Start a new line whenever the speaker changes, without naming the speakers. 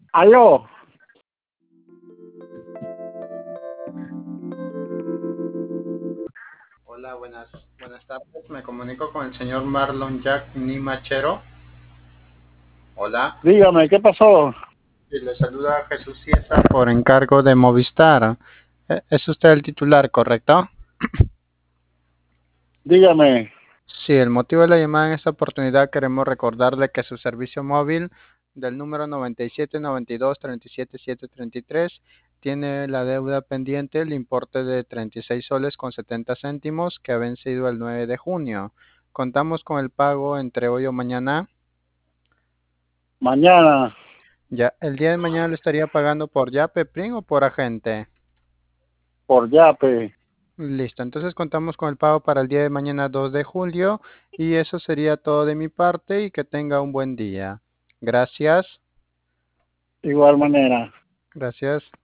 Aló,
Hola, buenas tardes. Me comunico con el señor Marlon Jack Nimachero. Hola.
dígame, ¿qué pasó?
Y le saluda Jesús Ciesa por encargo de Movistar. Es usted el titular, ¿correcto?
Dígame,
Sí, el motivo de la llamada en esta oportunidad queremos recordarle que su servicio móvil del número 9792-37733 tiene la deuda pendiente, el importe de 36 soles con 70 céntimos que ha vencido el 9 de junio. Contamos con el pago entre hoy o mañana.
mañana
Ya, el día de mañana lo estaría pagando por Yape, PRIN o por agente.
por Yape.
Listo, entonces contamos con el pago para el día de mañana 2 de julio y eso sería todo de mi parte y que tenga un buen día. Gracias,
Igual manera.
gracias.